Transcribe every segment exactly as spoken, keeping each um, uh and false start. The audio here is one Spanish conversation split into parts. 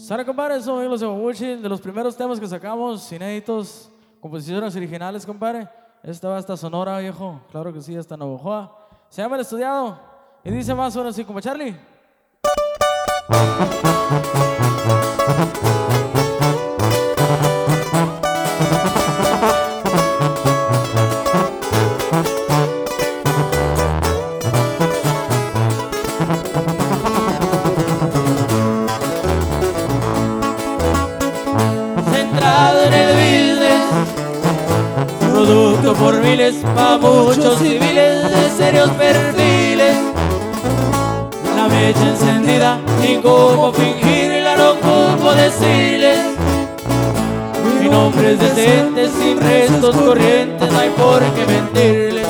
Sara, compadre, somos los Yamaguchi, de los primeros temas que sacamos, inéditos, composiciones originales, compadre. Esta va hasta Sonora, viejo, claro que sí, hasta Navojoa. Se llama El Estudiado y dice más o menos así, como Charlie. Centrado en el business, producto por miles, pa' muchos civiles de serios perfiles. La mecha encendida, ni cómo fingirla, no ocupo decirles. Mi nombre es decente, sin restos corrientes, no hay por qué mentirles.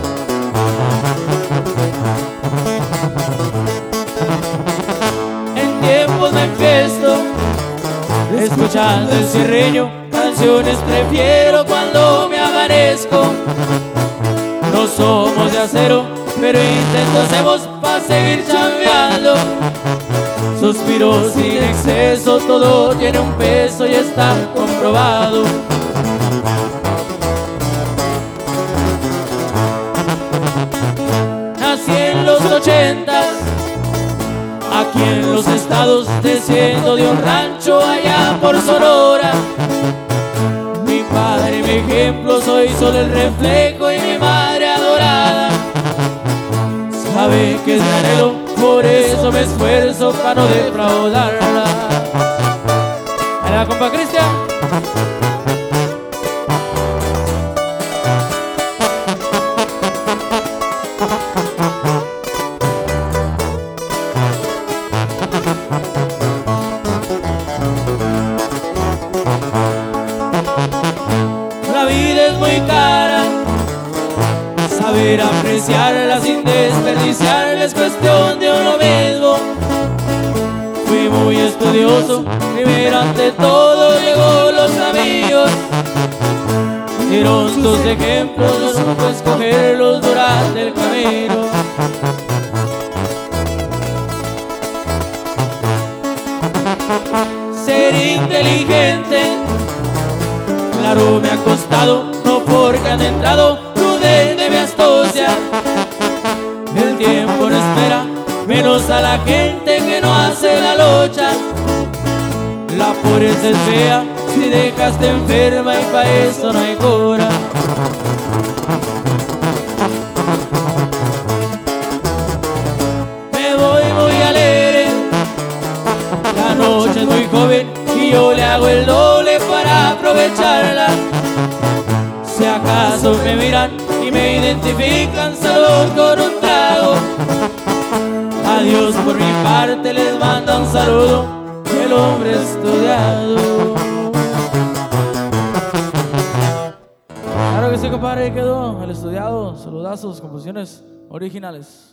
En tiempos me enfiesto, escuchando el cierreño, canciones prefiero cuando me amanezco. No somos de acero, pero intento hacemos pa' seguir chambeando. Suspiros sin exceso, todo tiene un peso y está comprobado. Nací en los ochentas, aquí en los estados, desciendo de un rancho allá por Sonora. Mi padre, mi ejemplo, soy solo el reflejo y mi madre adorada sabe que es mi anhelo, por eso me esfuerzo para no defraudarla. Hola, compa Cristian. La vida es muy cara, saber apreciarla sin desperdiciarla es cuestión de uno mismo. Fui muy estudioso, primero ante todo llegó los amigos. Dieron sus ejemplos, no supe escogerlos durante el camino. Ser inteligente, claro me ha costado, no porque han entrado prudente mi astucia. El tiempo no espera, menos a la gente que no hace la lucha. La pobreza es fea, si dejaste enferma y pa' eso no hay cura. Me voy muy alegre, la noche es muy joven y yo le hago el doble para aprovecharla. Si acaso me miran y me identifican, salud con un trago. Adiós por mi parte, les manda un saludo el hombre estudiado. Claro que sí, compadre, ahí quedó El Estudiado, saludazos, composiciones originales.